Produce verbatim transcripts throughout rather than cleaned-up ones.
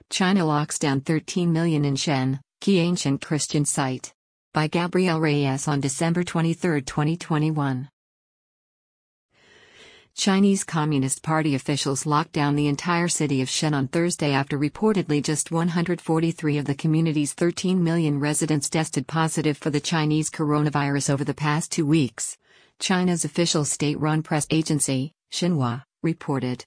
China locks down thirteen million in Shen, key ancient Christian site. By Gabriel Reyes on December twenty-third, twenty twenty-one. Chinese Communist Party officials locked down the entire city of Shen on Thursday after reportedly just one hundred forty-three of the community's thirteen million residents tested positive for the Chinese coronavirus over the past two weeks, China's official state-run press agency, Xinhua, reported.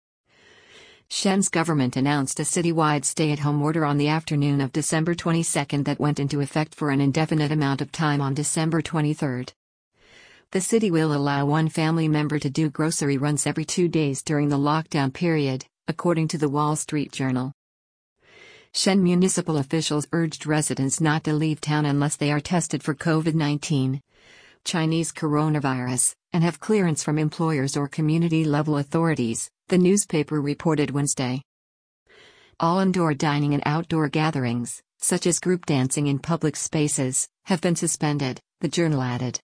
Shen's government announced a citywide stay-at-home order on the afternoon of December twenty-second that went into effect for an indefinite amount of time on December twenty-third. The city will allow one family member to do grocery runs every two days during the lockdown period, according to the Wall Street Journal. Shen municipal officials urged residents not to leave town unless they are tested for COVID nineteen, Chinese coronavirus, and have clearance from employers or community-level authorities, the newspaper reported Wednesday. All indoor dining and outdoor gatherings, such as group dancing in public spaces, have been suspended, the journal added.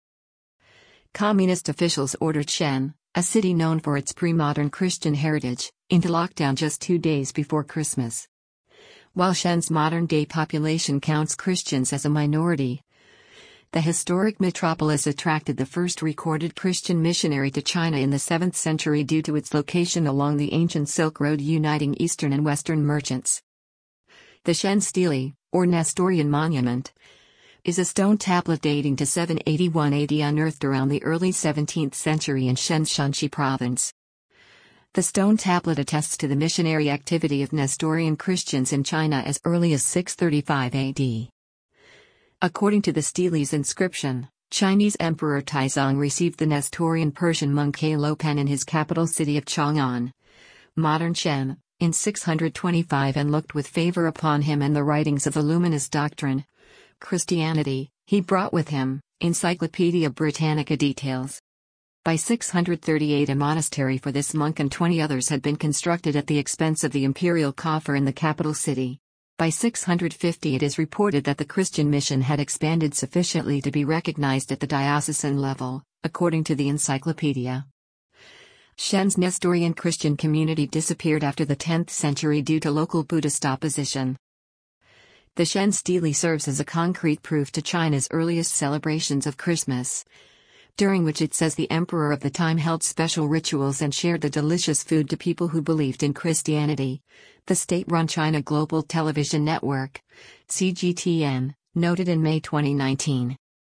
Communist officials ordered Shen, a city known for its pre-modern Christian heritage, into lockdown just two days before Christmas. While Shen's modern-day population counts Christians as a minority, the historic metropolis attracted the first recorded Christian missionary to China in the seventh century due to its location along the ancient Silk Road uniting Eastern and Western merchants. The Shen Stele, or Nestorian monument, is a stone tablet dating to seven eighty-one A D unearthed around the early seventeenth century in Shen's Shanxi province. The stone tablet attests to the missionary activity of Nestorian Christians in China as early as six thirty-five A D. According to the stele's inscription, Chinese Emperor Taizong received the Nestorian Persian monk He Lopen in his capital city of Chang'an, modern Shen, in six hundred twenty-five and looked with favor upon him and the writings of the luminous doctrine, Christianity, he brought with him. Encyclopaedia Britannica details. By six hundred thirty-eight a monastery for this monk and twenty others had been constructed at the expense of the imperial coffer in the capital city. By six hundred fifty it is reported that the Christian mission had expanded sufficiently to be recognized at the diocesan level, according to the encyclopedia. Shen's Nestorian Christian community disappeared after the tenth century due to local Buddhist opposition. The Shen Stele serves as a concrete proof to China's earliest celebrations of Christmas, during which it says the emperor of the time held special rituals and shared the delicious food to people who believed in Christianity, the state-run China Global Television Network, C G T N, noted in May twenty nineteen.